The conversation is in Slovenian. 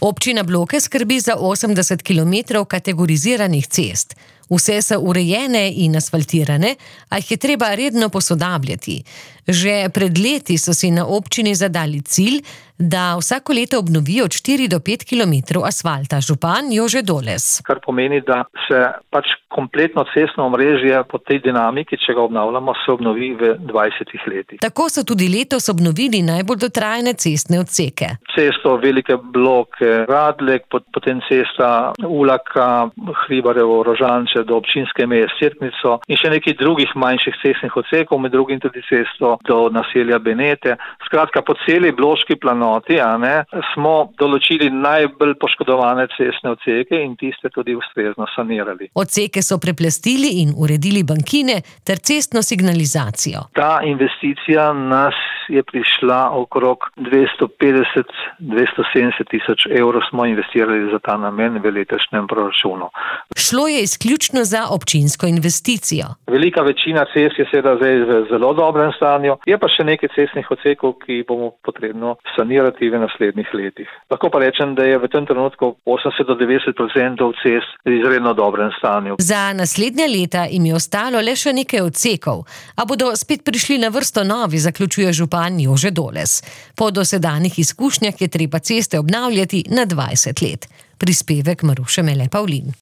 Občina Bloke skrbi za 80 kilometrov kategoriziranih cest. Vse so urejene in asfaltirane, a jih je treba redno posodabljati. Že pred leti so si na občini zadali cilj, da vsako leto obnovijo od 4 do 5 kilometrov asfalta. Župan Jože Doles. Kar pomeni, da se kompletno cestno omrežje po tej dinamiki, če ga obnavljamo, se obnovi v 20 letih. Tako so tudi letos obnovili najbolj dotrajane cestne odseke. Cesto Velike Bloke, Radlek, potem cesta Ulaka, Hribarevo, Rožanče do občinske meje s Cerknico in še nekaj drugih manjših cestnih odsekov, med drugim tudi cesto do naselja Benete. Skratka, po celi bloški planoti smo določili najbolj poškodovane cestne odseke in tiste tudi ustrezno sanirali. Odseke so preplastili in uredili bankine ter cestno signalizacijo. Ta investicija nas je prišla okrog 250-270 tisoč evrov smo investirali za ta namen v letošnjem proračunu. Šlo je izključno za občinsko investicijo. Velika večina cest je seveda zdaj v zelo dobrem stanju, je pa še nekaj cestnih odsekov, ki bomo potrebno sanirati v naslednjih letih. Lahko pa rečem, da je v tem trenutku 80-90% cest v izredno dobrem stanju. Za naslednja leta jim je ostalo le še nekaj odsekov, a bodo spet prišli na vrsto novi, zaključuje župan Jože Doles. Po dosedanjih izkušnjah je treba ceste obnavljati na 20 let. Prispevek Maruše Mele Pavlin.